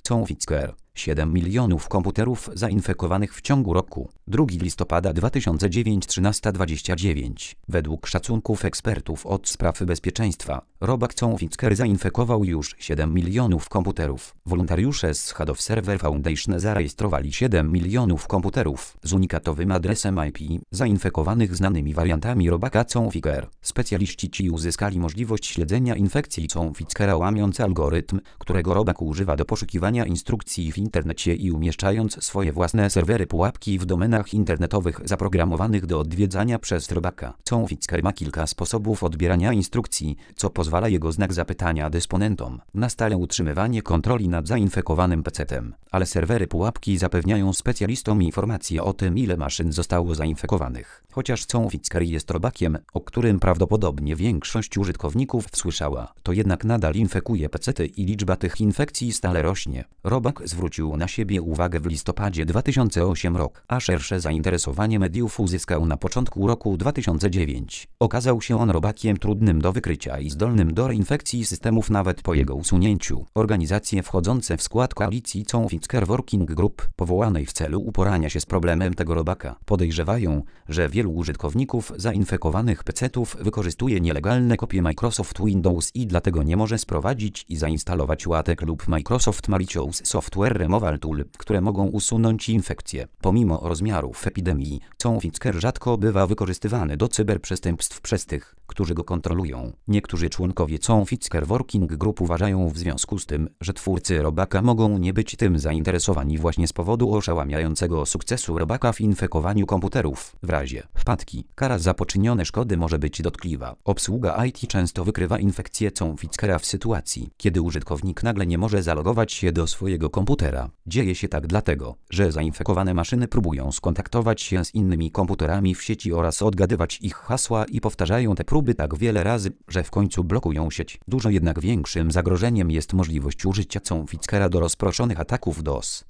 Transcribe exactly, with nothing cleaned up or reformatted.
Fitzker. siedem milionów komputerów zainfekowanych w ciągu roku. drugiego listopada dwa tysiące dziewiątego trzynaście dwadzieścia dziewięć. Według szacunków ekspertów od spraw bezpieczeństwa, robak Fitzker zainfekował już siedem milionów komputerów. Wolontariusze z Head of Server Foundation zarejestrowali siedem milionów komputerów z unikatowym adresem I P zainfekowanych znanymi wariantami robaka Fitzker. Specjaliści ci uzyskali możliwość śledzenia infekcji Fitzkera, łamiąc algorytm, którego robak używa do poszukiwania instrukcji w internecie i umieszczając swoje własne serwery pułapki w domenach internetowych zaprogramowanych do odwiedzania przez robaka. Fitzker ma kilka sposobów odbierania instrukcji, co pozwala jego znak zapytania dysponentom na stale utrzymywanie kontroli nad zainfekowanym pecetem, ale serwery pułapki zapewniają specjalistom informacje o tym, ile maszyn zostało zainfekowanych. Chociaż Fitzker jest robakiem, o którym prawdopodobnie większość użytkowników słyszała, to jednak nadal infekuje pecety i liczba tych infekcji stale rośnie. Robak zwrócił na siebie uwagę w listopadzie dwa tysiące ósmego roku, a szersze zainteresowanie mediów uzyskał na początku roku dwa tysiące dziewiątego. Okazał się on robakiem trudnym do wykrycia i zdolnym do reinfekcji systemów nawet po jego usunięciu. Organizacje wchodzące w skład koalicji Fitzker Working Group, powołanej w celu uporania się z problemem tego robaka, podejrzewają, że wielu użytkowników zainfekowanych pecetów wykorzystuje nielegalne kopie Microsoft Windows i dlatego nie może sprowadzić i zainstalować łatek lub Microsoft Malicious Software Removal Tool, które mogą usunąć infekcję. Pomimo rozmiarów epidemii, Fitzker rzadko bywa wykorzystywany do cyberprzestępstw przez tych, którzy go kontrolują. Niektórzy członkowie Fitzker Working Group uważają w związku z tym, że twórcy robaka mogą nie być tym zainteresowani właśnie z powodu oszałamiającego sukcesu robaka w infekowaniu komputerów. W razie wpadki, kara za poczynione szkody może być dotkliwa. Obsługa I T często wykrywa infekcję Fitzkera w sytuacji, kiedy użytkownik nagle nie może zalogować się do swojego komputera. Dzieje się tak dlatego, że zainfekowane maszyny próbują skontaktować się z innymi komputerami w sieci oraz odgadywać ich hasła i powtarzają te próby tak wiele razy, że w końcu blokują sieć. Dużo jednak większym zagrożeniem jest możliwość użycia Fitzkera do rozproszonych ataków DOS.